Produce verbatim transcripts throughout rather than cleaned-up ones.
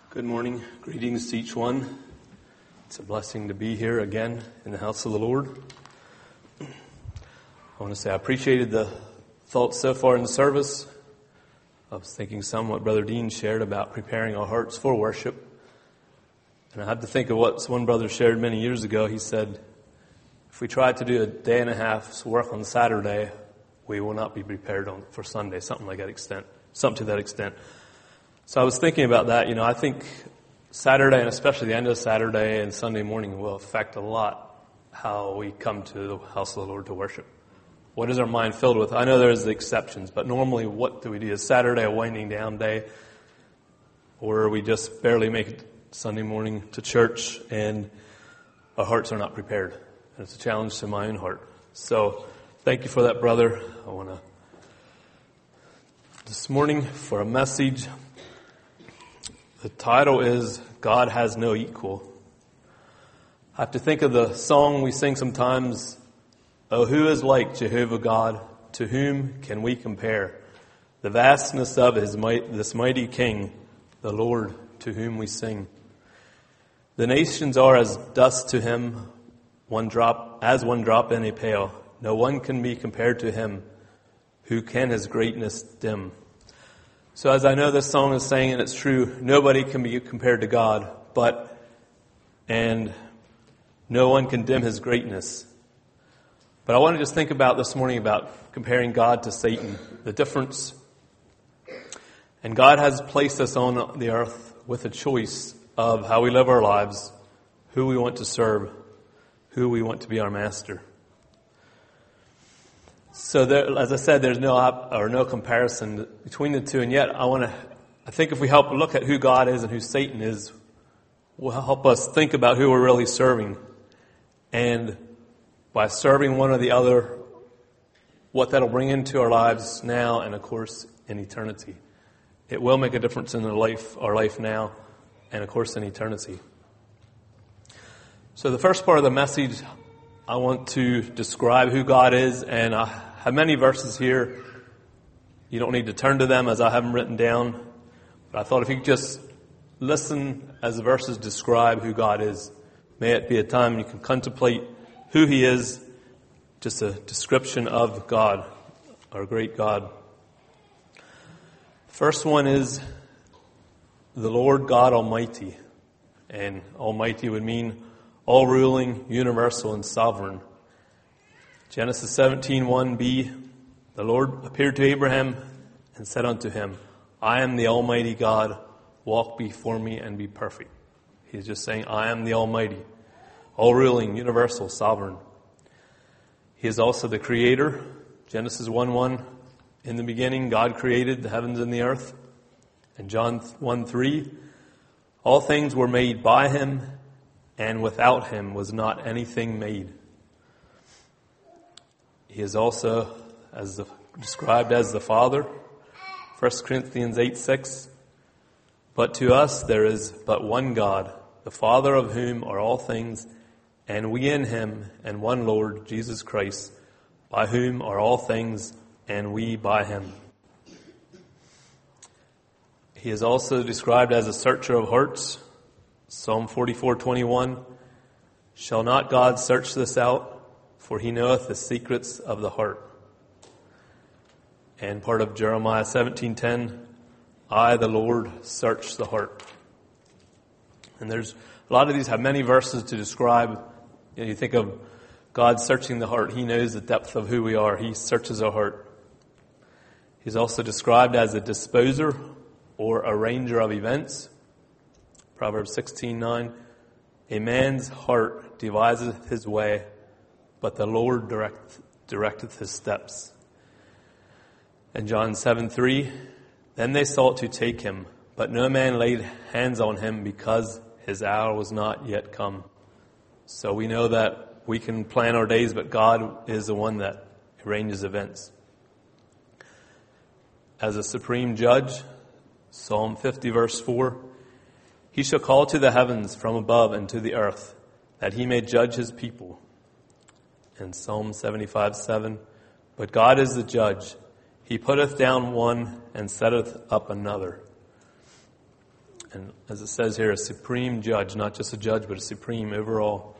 Good morning. Greetings to each one. It's a blessing to be here again in the house of the Lord. I want to say I appreciated the thoughts so far in the service. I was thinking some what Brother Dean shared about preparing our hearts for worship. And I had to think of what one brother shared many years ago. He said, if we try to do a day and a half's work on Saturday, we will not be prepared on, for Sunday, something like that extent, something to that extent. So I was thinking about that. You know, I think Saturday, and especially the end of Saturday and Sunday morning, will affect a lot how we come to the house of the Lord to worship. What is our mind filled with? I know there's the exceptions, but normally what do we do? Is Saturday a winding down day? Or we just barely make it Sunday morning to church and our hearts are not prepared? And it's a challenge to my own heart. So thank you for that, brother. I want to, this morning for a message. The title is, God Has No Equal. I have to think of the song we sing sometimes, Oh, who is like Jehovah God? To whom can we compare? The vastness of his might, this mighty King, the Lord to whom we sing. The nations are as dust to him, one drop, as one drop in a pail. No one can be compared to him. Who can his greatness dim? So as I know this song is saying, and it's true, nobody can be compared to God, but, and no one can dim his greatness. But I want to just think about this morning about comparing God to Satan, the difference. And God has placed us on the earth with a choice of how we live our lives, who we want to serve, who we want to be our master. So there, as I said, there's no op, or no comparison between the two, and yet I want to. I think if we help look at who God is and who Satan is, will help us think about who we're really serving, and by serving one or the other, what that'll bring into our lives now and, of course, in eternity. It will make a difference in our life, our life now, and of course, in eternity. So the first part of the message, I want to describe who God is, and I have many verses here. You don't need to turn to them as I have them written down. But I thought if you could just listen as the verses describe who God is, may it be a time you can contemplate who he is, just a description of God, our great God. First one is the Lord God Almighty. And Almighty would mean all-ruling, universal, and sovereign. Genesis seventeen one b, the Lord appeared to Abraham and said unto him, I am the Almighty God, walk before me and be perfect. He's just saying, I am the Almighty, all-ruling, universal, sovereign. He is also the Creator. Genesis one one, in the beginning God created the heavens and the earth. And John one three, all things were made by him, and without him was not anything made. He is also as the, described as the Father. First Corinthians eight six. But to us there is but one God, the Father of whom are all things, and we in him, and one Lord, Jesus Christ, by whom are all things, and we by him. He is also described as a searcher of hearts. Psalm forty-four twenty-one, shall not God search this out? For he knoweth the secrets of the heart. And part of Jeremiah seventeen ten, I, the Lord, search the heart. And there's a lot of these have many verses to describe. You know, you think of God searching the heart. He knows the depth of who we are. He searches our heart. He's also described as a disposer or arranger of events. Proverbs sixteen nine, a man's heart deviseth his way, but the Lord direct, directeth his steps. And John seven three, then they sought to take him, but no man laid hands on him because his hour was not yet come. So we know that we can plan our days, but God is the one that arranges events. As a supreme judge, Psalm fifty verse four, he shall call to the heavens from above and to the earth, that he may judge his people. And Psalm seventy-five seven, but God is the judge. He putteth down one and setteth up another. And as it says here, a supreme judge, not just a judge, but a supreme overall.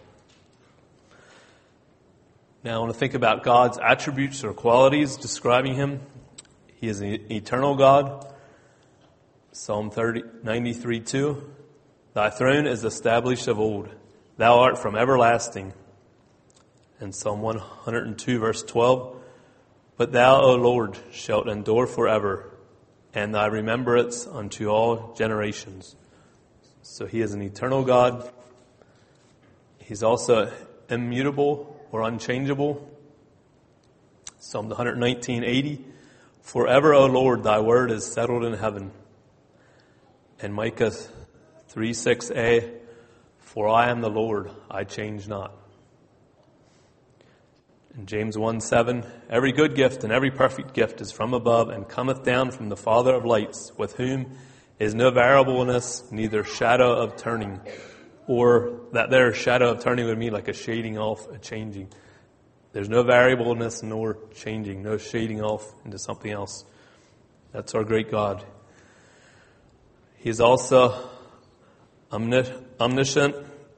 Now I want to think about God's attributes or qualities describing him. He is an eternal God. Psalm thirty, ninety-three two. Thy throne is established of old. Thou art from everlasting. And Psalm one hundred two verse twelve. But thou, O Lord, shalt endure forever, and thy remembrance unto all generations. So he is an eternal God. He's also immutable or unchangeable. Psalm one nineteen eighty. Forever, O Lord, thy word is settled in heaven. And Micah three six a. For I am the Lord, I change not. And James one seven. Every good gift and every perfect gift is from above and cometh down from the Father of lights, with whom is no variableness, neither shadow of turning. Or that there shadow of turning would mean like a shading off, a changing. There's no variableness nor changing, no shading off into something else. That's our great God. He is also omniscient,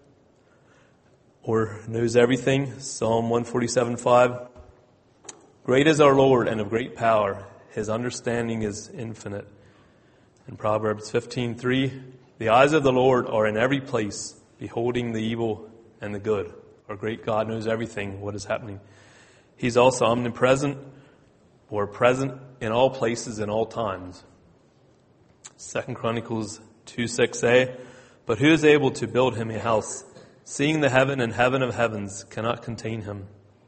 or knows everything. Psalm one forty-seven five. Great is our Lord and of great power. His understanding is infinite. In Proverbs fifteen three. The eyes of the Lord are in every place, beholding the evil and the good. Our great God knows everything, what is happening. He's also omnipresent, or present in all places and all times. Second Chronicles two six a. But who is able to build him a house, seeing the heaven and heaven of heavens cannot contain him?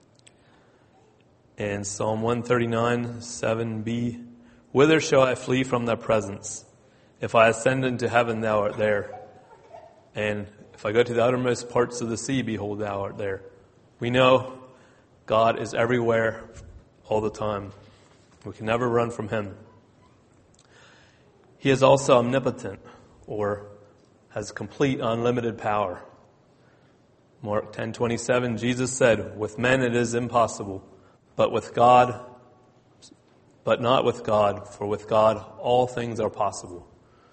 And Psalm one thirty-nine seven b. Whither shall I flee from thy presence? If I ascend into heaven, thou art there. And if I go to the uttermost parts of the sea, behold, thou art there. We know God is everywhere all the time. We can never run from him. He is also omnipotent, or has complete unlimited power. Mark ten twenty-seven, Jesus said, with men it is impossible, but with God, but not with God, for with God all things are possible.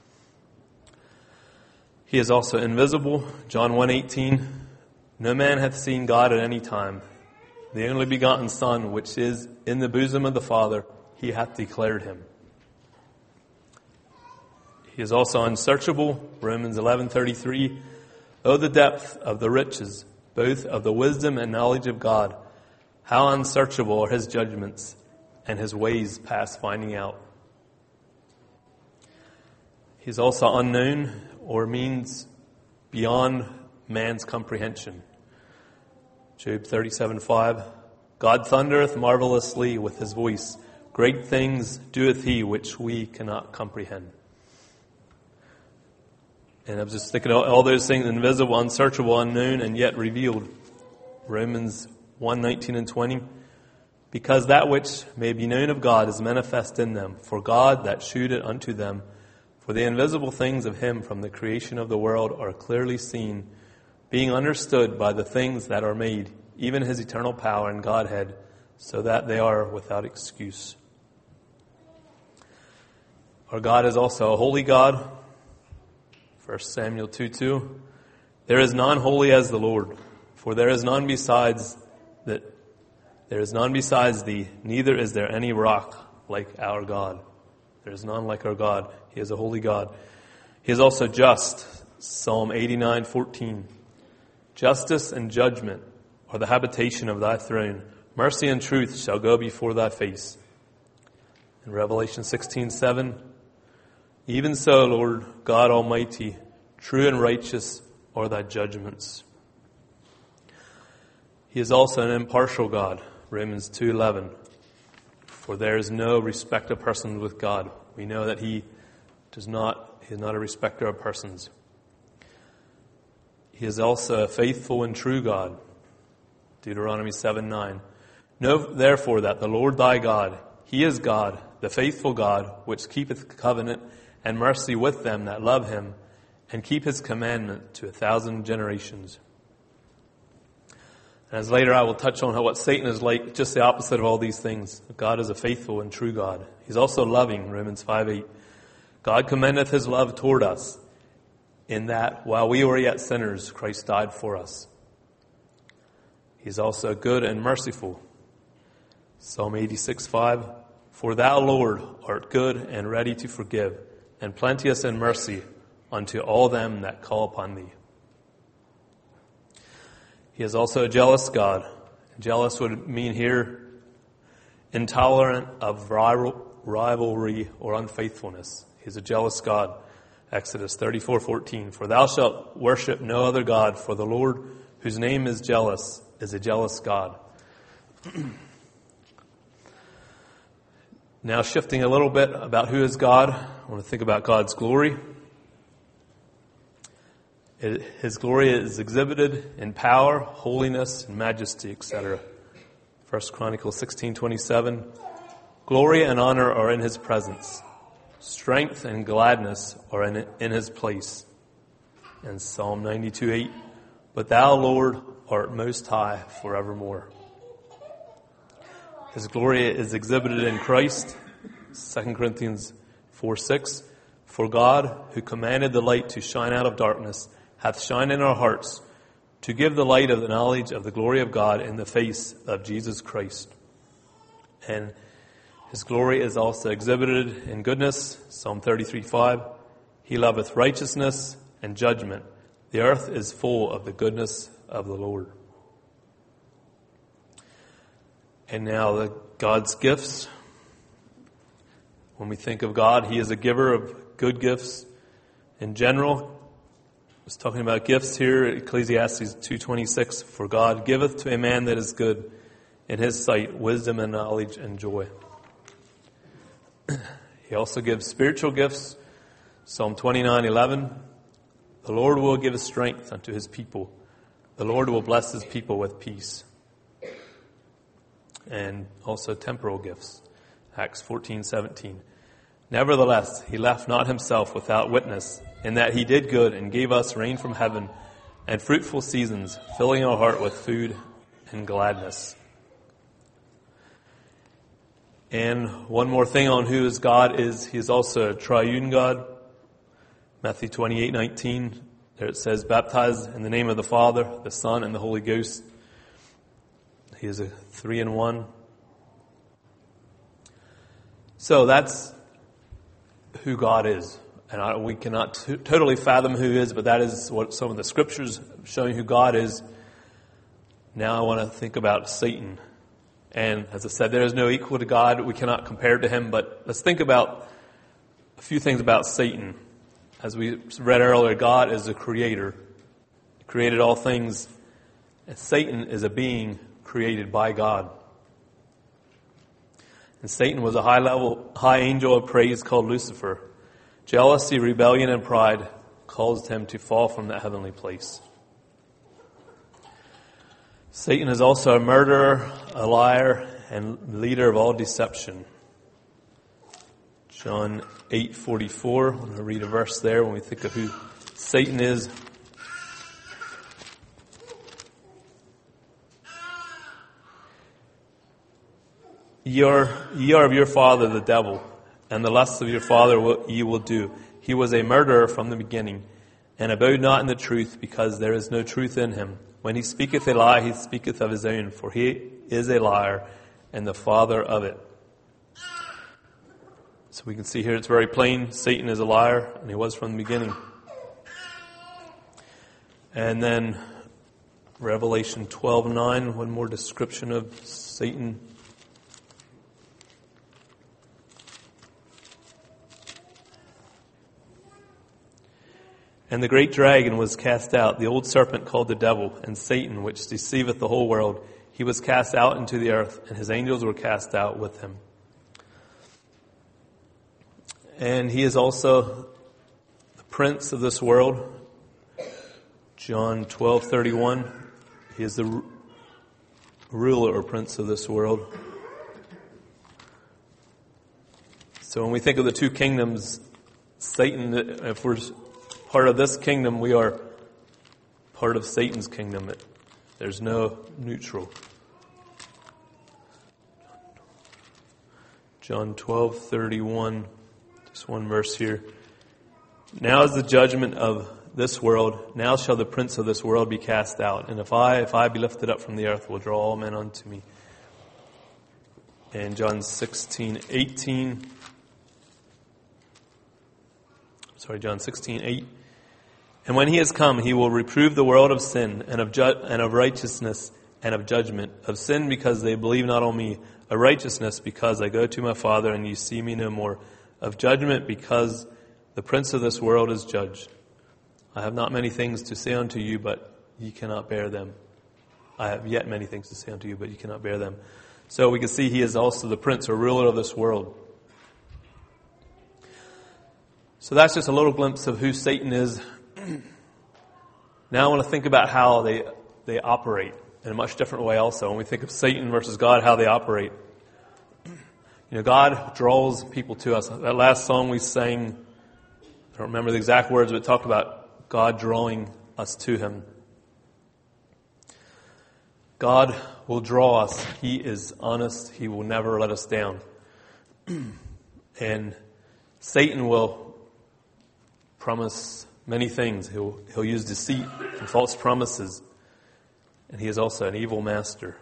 He is also invisible. John one eighteen, no man hath seen God at any time. The only begotten Son, which is in the bosom of the Father, he hath declared him. He is also unsearchable. Romans eleven thirty-three. Oh, the depth of the riches, both of the wisdom and knowledge of God. How unsearchable are his judgments, and his ways past finding out. He is also unknown, or means beyond man's comprehension. Job thirty-seven five. God thundereth marvelously with his voice. Great things doeth he which we cannot comprehend. And I was just thinking of all those things, invisible, unsearchable, unknown, and yet revealed. Romans one nineteen and twenty. Because that which may be known of God is manifest in them. For God that shewed it unto them. For the invisible things of him from the creation of the world are clearly seen, being understood by the things that are made, even his eternal power and Godhead, so that they are without excuse. Our God is also a holy God. First Samuel two two. There is none holy as the Lord, for there is none besides that there is none besides thee, neither is there any rock like our God. There is none like our God. He is a holy God. He is also just. Psalm eighty-nine fourteen. Justice and judgment are the habitation of thy throne. Mercy and truth shall go before thy face. In Revelation sixteen seven. Even so, Lord God Almighty, true and righteous are thy judgments. He is also an impartial God. Romans two eleven. For there is no respect of persons with God. We know that he does not, he is not a respecter of persons. He is also a faithful and true God. Deuteronomy seven nine. Know therefore that the Lord thy God, he is God, the faithful God, which keepeth covenant and mercy with them that love him, and keep his commandment to a thousand generations. And as later I will touch on how what Satan is like, just the opposite of all these things. God is a faithful and true God. He's also loving, Romans five eight. God commendeth his love toward us, in that while we were yet sinners, Christ died for us. He is also good and merciful. Psalm eighty-six five, for thou, Lord, art good and ready to forgive, and plenteous in mercy unto all them that call upon thee. He is also a jealous God. Jealous would mean here intolerant of rivalry or unfaithfulness. He is a jealous God. Exodus thirty-four fourteen, for thou shalt worship no other God, for the Lord, whose name is jealous, is a jealous God. Now shifting a little bit about who is God, I want to think about God's glory. It, his glory is exhibited in power, holiness, and majesty, et cetera. First Chronicles sixteen twenty-seven, glory and honor are in his presence. Strength and gladness are in, in his place. And Psalm ninety-two eight, but thou, Lord, art most high forevermore. His glory is exhibited in Christ. Second Corinthians four six, for God, who commanded the light to shine out of darkness, hath shined in our hearts to give the light of the knowledge of the glory of God in the face of Jesus Christ. And his glory is also exhibited in goodness. Psalm thirty-three five, he loveth righteousness and judgment. The earth is full of the goodness of the Lord. And now the God's gifts. When we think of God, he is a giver of good gifts in general. I was talking about gifts here, Ecclesiastes two twenty-six, for God giveth to a man that is good in his sight wisdom and knowledge and joy. He also gives spiritual gifts. Psalm twenty-nine eleven, the Lord will give strength unto his people. The Lord will bless his people with peace. And also temporal gifts. Acts fourteen seventeen. Nevertheless, he left not himself without witness, in that he did good and gave us rain from heaven and fruitful seasons, filling our heart with food and gladness. And one more thing on who is God is he is also a triune God. Matthew twenty-eight nineteen, there it says, baptize in the name of the Father, the Son, and the Holy Ghost. He is a three in one. So that's who God is. And I, we cannot t- totally fathom who he is, but that is what some of the scriptures showing who God is. Now I want to think about Satan. And as I said, there is no equal to God. We cannot compare to him. But let's think about a few things about Satan. As we read earlier, God is the creator. He created all things. And Satan is a being created by God. And Satan was a high level, high angel of praise called Lucifer. Jealousy, rebellion, and pride caused him to fall from that heavenly place. Satan is also a murderer, a liar, and leader of all deception. John eight forty-four. I'm going to read a verse there when we think of who Satan is. Ye are, ye are of your father the devil, and the lusts of your father will, ye will do. He was a murderer from the beginning, and abode not in the truth, because there is no truth in him. When he speaketh a lie, he speaketh of his own, for he is a liar, and the father of it. So we can see here it's very plain. Satan is a liar, and he was from the beginning. And then Revelation twelve nine, one more description of Satan. And the great dragon was cast out, the old serpent called the devil, and Satan, which deceiveth the whole world. He was cast out into the earth, and his angels were cast out with him. And he is also the prince of this world. John twelve thirty-one. He is the r- ruler or prince of this world. So when we think of the two kingdoms, Satan, if we're part of this kingdom, we are part of Satan's kingdom. It, there's no neutral. John twelve thirty-one, just one verse here. Now is the judgment of this world. Now shall the prince of this world be cast out. And if I, if I be lifted up from the earth, will draw all men unto me. And John sixteen eighteen. Sorry, John sixteen eight. And when he has come, he will reprove the world of sin and of ju- and of righteousness and of judgment. Of sin, because they believe not on me. Of righteousness, because I go to my Father and you see me no more. Of judgment, because the prince of this world is judged. I have not many things to say unto you, but ye cannot bear them. I have yet many things to say unto you, but ye cannot bear them. So we can see he is also the prince or ruler of this world. So that's just a little glimpse of who Satan is. Now I want to think about how they they operate in a much different way also. When we think of Satan versus God, how they operate. You know, God draws people to us. That last song we sang, I don't remember the exact words, but it talked about God drawing us to him. God will draw us. He is honest. He will never let us down. And Satan will promise many things. He'll, he'll use deceit and false promises. And he is also an evil master.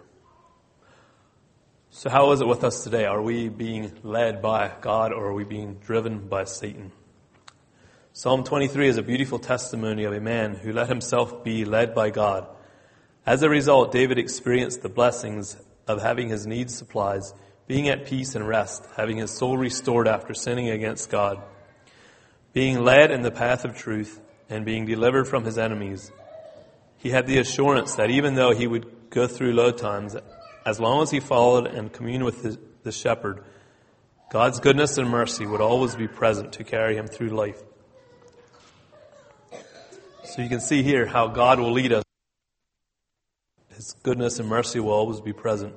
So how is it with us today? Are we being led by God or are we being driven by Satan? Psalm twenty-three is a beautiful testimony of a man who let himself be led by God. As a result, David experienced the blessings of having his needs supplied, being at peace and rest, having his soul restored after sinning against God, being led in the path of truth, and being delivered from his enemies. He had the assurance that even though he would go through low times, as long as he followed and communed with the, the shepherd, God's goodness and mercy would always be present to carry him through life. So you can see here how God will lead us. His goodness and mercy will always be present.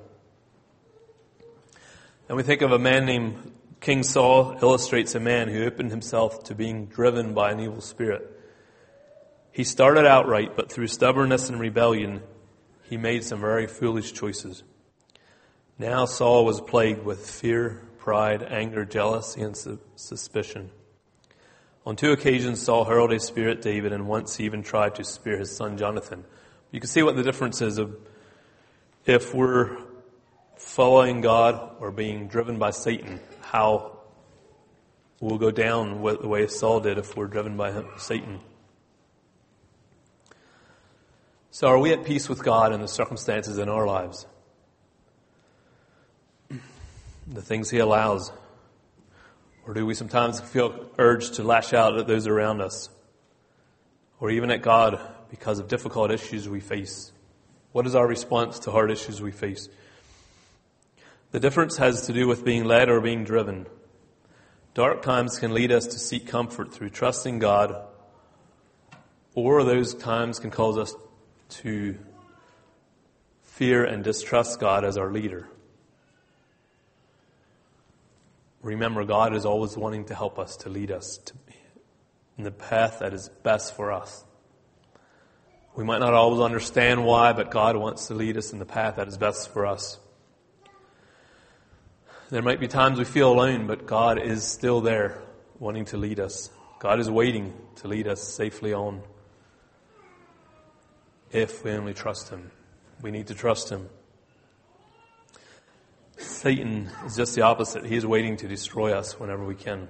And we think of a man named King Saul, illustrates a man who opened himself to being driven by an evil spirit. He started out right, but through stubbornness and rebellion, he made some very foolish choices. Now Saul was plagued with fear, pride, anger, jealousy, and su- suspicion. On two occasions, Saul hurled a spear at David, and once he even tried to spear his son Jonathan. You can see what the difference is of if we're following God or being driven by Satan, how we'll go down the way Saul did if we're driven by him, Satan. So are we at peace with God in the circumstances in our lives? The things he allows? Or do we sometimes feel urged to lash out at those around us? Or even at God because of difficult issues we face? What is our response to hard issues we face? The difference has to do with being led or being driven. Dark times can lead us to seek comfort through trusting God, or those times can cause us to fear and distrust God as our leader. Remember, God is always wanting to help us, to lead us to, in the path that is best for us. We might not always understand why, but God wants to lead us in the path that is best for us. There might be times we feel alone, but God is still there wanting to lead us. God is waiting to lead us safely on. If we only trust him. We need to trust him. Satan is just the opposite. He is waiting to destroy us whenever we can.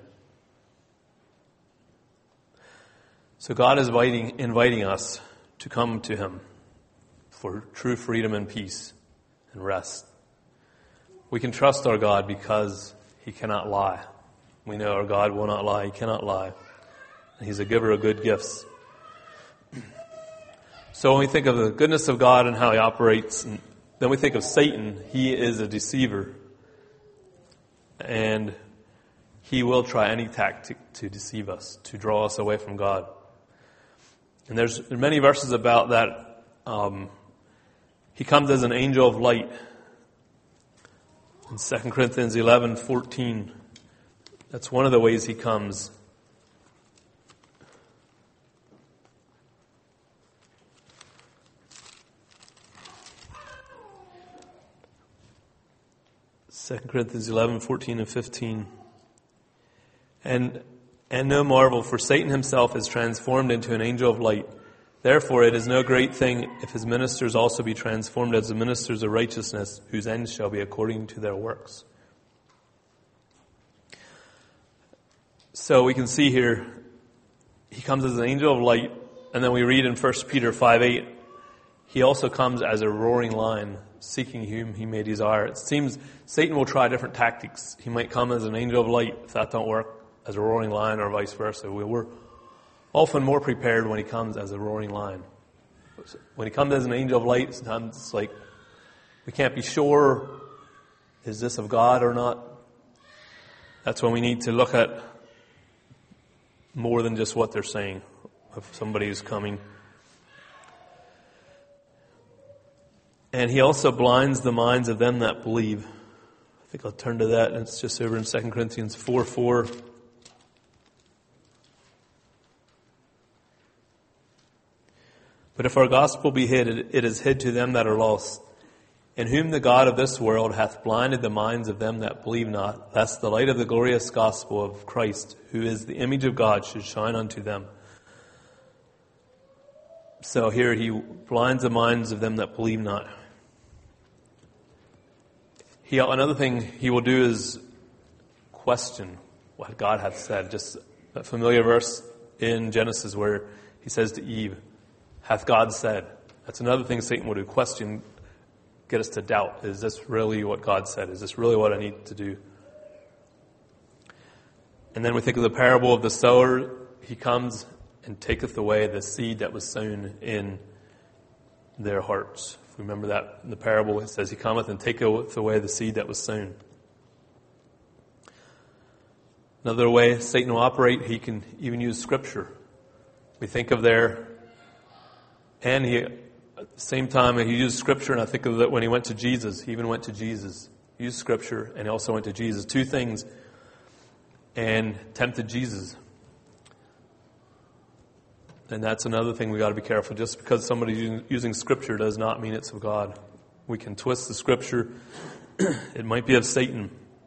So God is inviting, inviting us to come to him for true freedom and peace and rest. We can trust our God because he cannot lie. We know our God will not lie. He cannot lie. And he's a giver of good gifts. So when we think of the goodness of God and how he operates, and then we think of Satan. He is a deceiver. And he will try any tactic to deceive us, to draw us away from God. And there's many verses about that. Um, he comes as an angel of light. In Second Corinthians eleven fourteen, that's one of the ways he comes. Second Corinthians eleven fourteen and fifteen. And And no marvel, for Satan himself is transformed into an angel of light. Therefore it is no great thing if his ministers also be transformed as the ministers of righteousness, whose end shall be according to their works. So we can see here, he comes as an angel of light, and then we read in First Peter five eight, he also comes as a roaring lion, seeking whom he may desire. It seems Satan will try different tactics. He might come as an angel of light. If that don't work, as a roaring lion, or vice versa. We're often more prepared when he comes as a roaring lion. When he comes as an angel of light, sometimes it's like we can't be sure, is this of God or not? That's when we need to look at more than just what they're saying, if somebody is coming. And he also blinds the minds of them that believe. I think I'll turn to that, and it's just over in Second Corinthians four four. But if our gospel be hid, it is hid to them that are lost, in whom the God of this world hath blinded the minds of them that believe not, lest the light of the glorious gospel of Christ, who is the image of God, should shine unto them. So here he blinds the minds of them that believe not. He, another thing he will do is question what God hath said. Just a familiar verse in Genesis where he says to Eve, hath God said? That's another thing Satan will do. Question, get us to doubt. Is this really what God said? Is this really what I need to do? And then we think of the parable of the sower. He comes and taketh away the seed that was sown in their hearts. If we remember that in the parable, it says he cometh and taketh away the seed that was sown. Another way Satan will operate, he can even use Scripture. We think of there, and he, at the same time, he used Scripture, and I think of that when he went to Jesus, he even went to Jesus. He used Scripture, and he also went to Jesus. Two things, and tempted Jesus. And that's another thing we got to be careful. Just because somebody's using Scripture does not mean it's of God. We can twist the Scripture. It might be of Satan.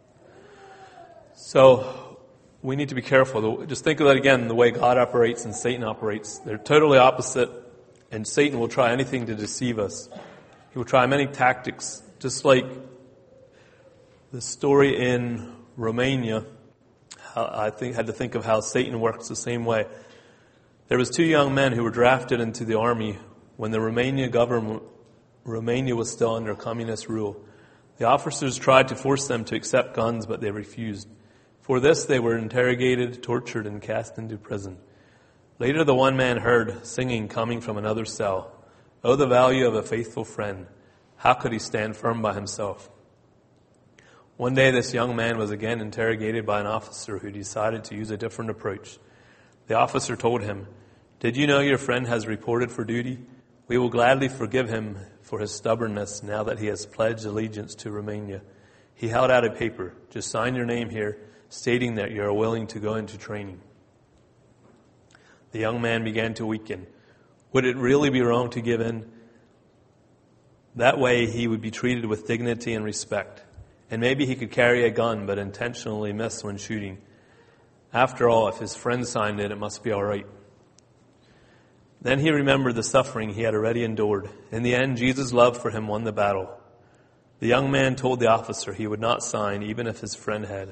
So we need to be careful. Just think of that again, the way God operates and Satan operates. They're totally opposite, and Satan will try anything to deceive us. He will try many tactics, just like the story in Romania. I think had to think of how Satan works the same way. There was two young men who were drafted into the army when the Romania government, Romania was still under communist rule. The officers tried to force them to accept guns, but they refused. For this, they were interrogated, tortured, and cast into prison. Later, the one man heard singing coming from another cell. Oh, the value of a faithful friend. How could he stand firm by himself? One day, this young man was again interrogated by an officer who decided to use a different approach. The officer told him, did you know your friend has reported for duty? We will gladly forgive him for his stubbornness now that he has pledged allegiance to Romania. He held out a paper. Just sign your name here, stating that you are willing to go into training. The young man began to weaken. Would it really be wrong to give in? That way he would be treated with dignity and respect. And maybe he could carry a gun but intentionally miss when shooting. After all, if his friend signed it, it must be all right. Then he remembered the suffering he had already endured. In the end, Jesus' love for him won the battle. The young man told the officer he would not sign even if his friend had.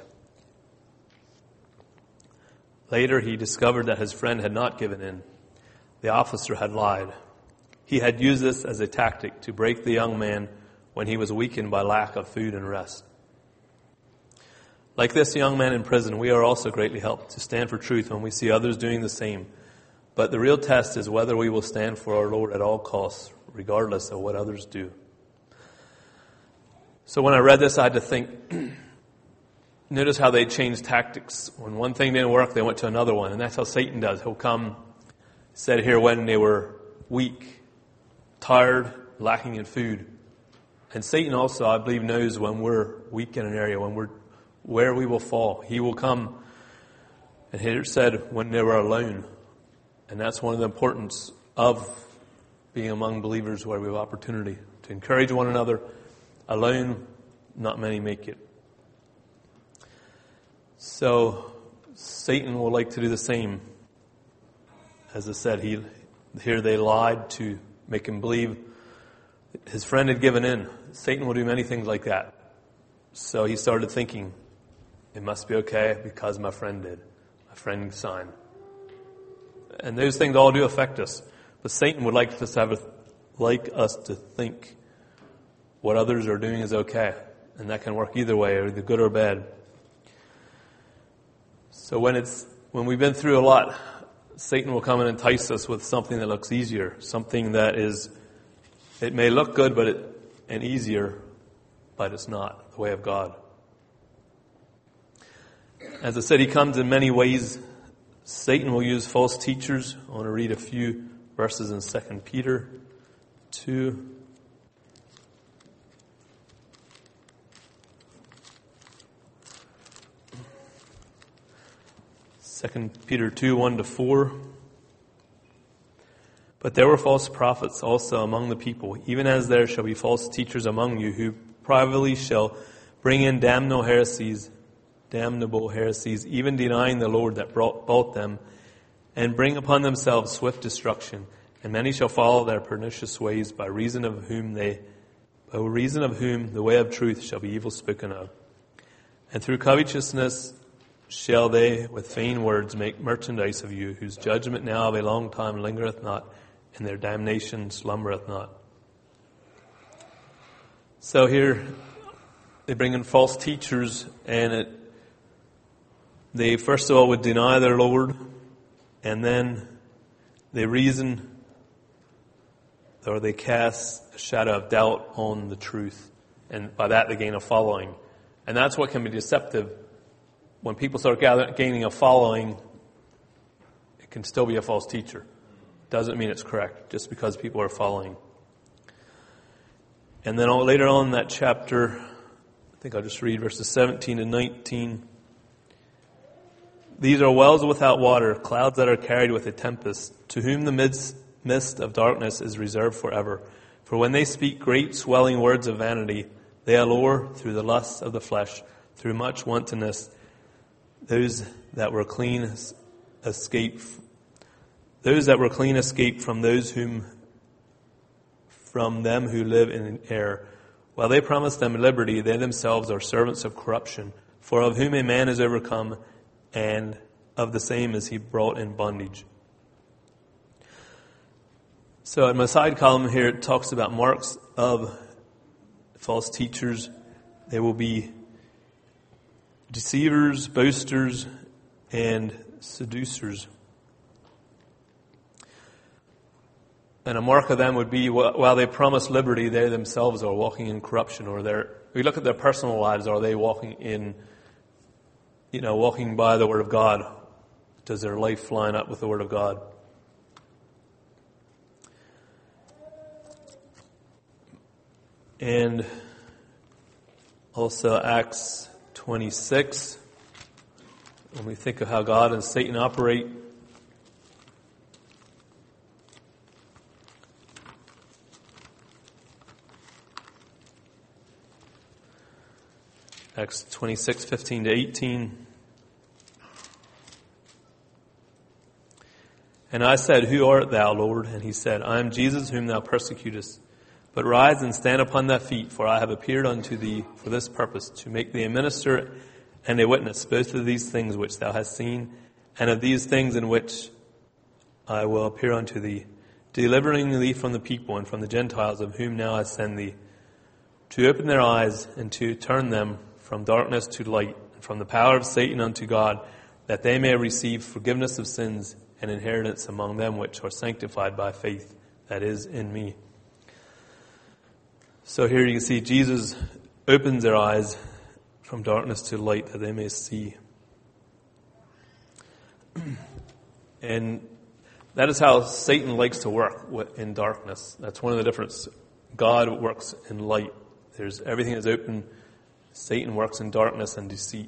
Later, he discovered that his friend had not given in. The officer had lied. He had used this as a tactic to break the young man when he was weakened by lack of food and rest. Like this young man in prison, we are also greatly helped to stand for truth when we see others doing the same. But the real test is whether we will stand for our Lord at all costs, regardless of what others do. So when I read this, I had to think, notice how they changed tactics. When one thing didn't work, they went to another one. And that's how Satan does. He'll come, said here, when they were weak, tired, lacking in food. And Satan also, I believe, knows when we're weak in an area, when we're where we will fall. He will come, and here said, when they were alone. And that's one of the importance of being among believers where we have opportunity to encourage one another. Alone, not many make it. So Satan will like to do the same. As I said, he here they lied to make him believe his friend had given in. Satan will do many things like that. So he started thinking, it must be okay because my friend did. My friend signed. And those things all do affect us. But Satan would like us to have a, like us to think what others are doing is okay. And that can work either way, either good or bad. So when it's when we've been through a lot, Satan will come and entice us with something that looks easier, something that is, it may look good, but it, and easier, but it's not the way of God. As I said, he comes in many ways. Satan will use false teachers. I want to read a few verses in Second Peter two. Second Peter two, one to four. But there were false prophets also among the people, even as there shall be false teachers among you, who privately shall bring in damnable heresies, damnable heresies, even denying the Lord that brought, bought them, and bring upon themselves swift destruction. And many shall follow their pernicious ways, by reason of whom they, by reason of whom the way of truth shall be evil spoken of. And through covetousness shall they with vain words make merchandise of you, whose judgment now of a long time lingereth not, and their damnation slumbereth not. So here they bring in false teachers, and it, they first of all would deny their Lord, and then they reason, or they cast a shadow of doubt on the truth, and by that they gain a following. And that's what can be deceptive. When people start gather, gaining a following, it can still be a false teacher. Doesn't mean it's correct, just because people are following. And then later on in that chapter, I think I'll just read verses seventeen and nineteen. These are wells without water, clouds that are carried with a tempest, to whom the midst, mist of darkness is reserved forever. For when they speak great swelling words of vanity, they allure through the lusts of the flesh, through much wantonness, those that were clean escape, those that were clean escape from those whom, from them who live in error. While they promise them liberty, they themselves are servants of corruption. For of whom a man is overcome, and of the same is he brought in bondage. So in my side column here, it talks about marks of false teachers. They will be deceivers, boasters, and seducers. And a mark of them would be, while they promise liberty, they themselves are walking in corruption. Or they're, we look at their personal lives, are they walking in, you know, walking by the Word of God? Does their life line up with the Word of God? And also Acts twenty-six, when we think of how God and Satan operate. Acts twenty-six, fifteen to eighteen. And I said, Who art thou, Lord? And he said, I am Jesus whom thou persecutest. But rise and stand upon thy feet, for I have appeared unto thee for this purpose, to make thee a minister and a witness, both of these things which thou hast seen, and of these things in which I will appear unto thee, delivering thee from the people and from the Gentiles, of whom now I send thee, to open their eyes and to turn them from darkness to light, and from the power of Satan unto God, that they may receive forgiveness of sins and inheritance among them which are sanctified by faith that is in me. So here you can see Jesus opens their eyes from darkness to light that they may see. And that is how Satan likes to work in darkness. That's one of the differences. God works in light. There's everything is open. Satan works in darkness and deceit.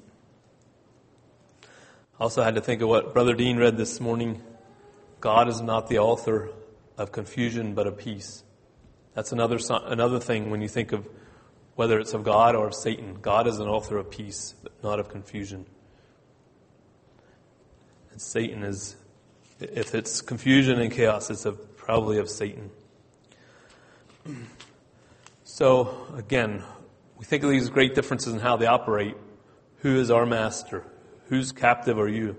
I also had to think of what Brother Dean read this morning. God is not the author of confusion, but of peace. That's another another thing when you think of whether it's of God or of Satan. God is an author of peace, but not of confusion. And Satan is, if it's confusion and chaos, it's a, probably of Satan. So, again, we think of these great differences in how they operate. Who is our master? Whose captive are you?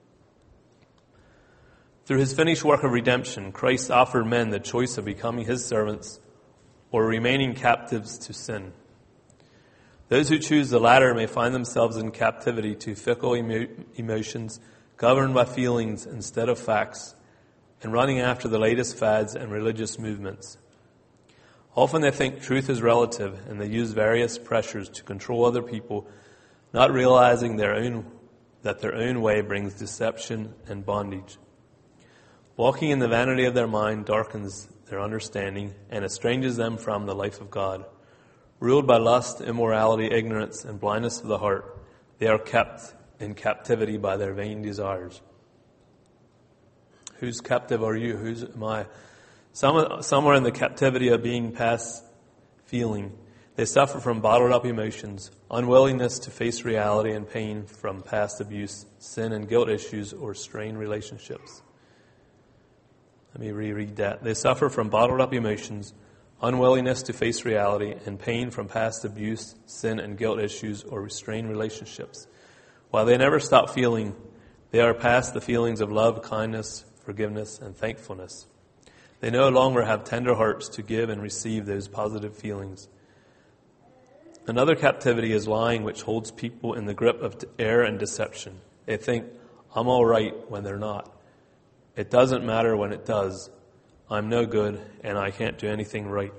Through his finished work of redemption, Christ offered men the choice of becoming his servants or remaining captives to sin. Those who choose the latter may find themselves in captivity to fickle emo- emotions, governed by feelings instead of facts, and running after the latest fads and religious movements. Often they think truth is relative, and they use various pressures to control other people, not realizing their own, that their own way brings deception and bondage. Walking in the vanity of their mind darkens their understanding and estranges them from the life of God. Ruled by lust, immorality, ignorance, and blindness of the heart, they are kept in captivity by their vain desires. Whose captive are you? Whose am I? Some, some are in the captivity of being past feeling. They suffer from bottled up emotions, unwillingness to face reality, and pain from past abuse, sin and guilt issues, or strained relationships. Let me reread that. They suffer from bottled up emotions, unwillingness to face reality, and pain from past abuse, sin and guilt issues, or restrained relationships. While they never stop feeling, they are past the feelings of love, kindness, forgiveness, and thankfulness. They no longer have tender hearts to give and receive those positive feelings. Another captivity is lying, which holds people in the grip of error and deception. They think, I'm all right, when they're not. It doesn't matter when it does. I'm no good, and I can't do anything right.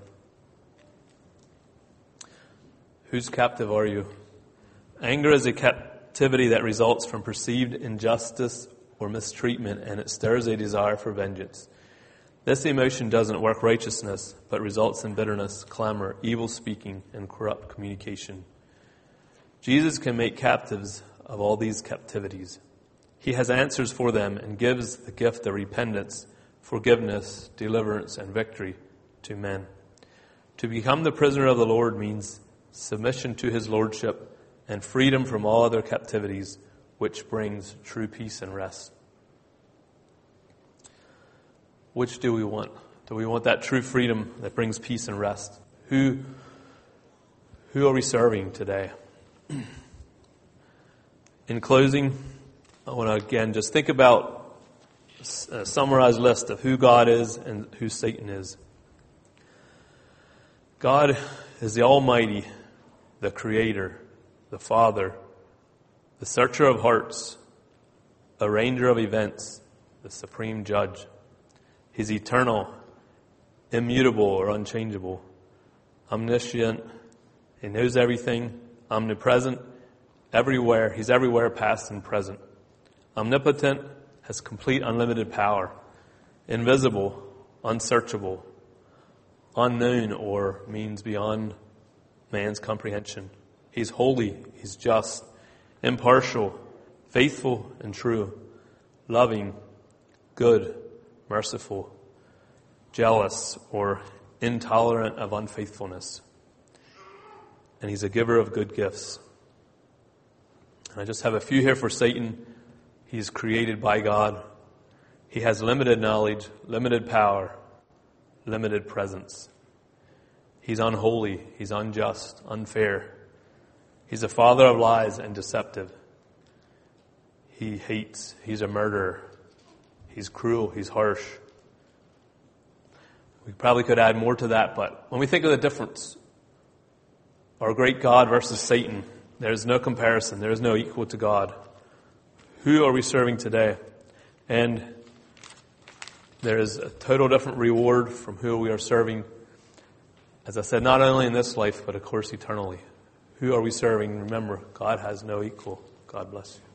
Whose captive are you? Anger is a captivity that results from perceived injustice or mistreatment, and it stirs a desire for vengeance. This emotion doesn't work righteousness, but results in bitterness, clamor, evil speaking, and corrupt communication. Jesus can make captives of all these captivities. He has answers for them and gives the gift of repentance, forgiveness, deliverance, and victory to men. To become the prisoner of the Lord means submission to his lordship and freedom from all other captivities, which brings true peace and rest. Which do we want? Do we want that true freedom that brings peace and rest? Who, who are we serving today? In closing, I want to again just think about a summarized list of who God is and who Satan is. God is the Almighty, the Creator, the Father, the Searcher of hearts, Arranger of events, the Supreme Judge. He's eternal, immutable or unchangeable, omniscient. He knows everything, omnipresent, everywhere. He's everywhere, past and present. Omnipotent, has complete unlimited power. Invisible, unsearchable, unknown, or means beyond man's comprehension. He's holy, he's just, impartial, faithful and true, loving, good, merciful, jealous, or intolerant of unfaithfulness. And he's a giver of good gifts. And I just have a few here for Satan. He's created by God. He has limited knowledge, limited power, limited presence. He's unholy, he's unjust, unfair. He's a father of lies and deceptive. He hates, he's a murderer. He's cruel, he's harsh. We probably could add more to that, but when we think of the difference, our great God versus Satan, there's no comparison. There is no equal to God. Who are we serving today? And there is a total different reward from who we are serving. As I said, not only in this life, but of course eternally. Who are we serving? Remember, God has no equal. God bless you.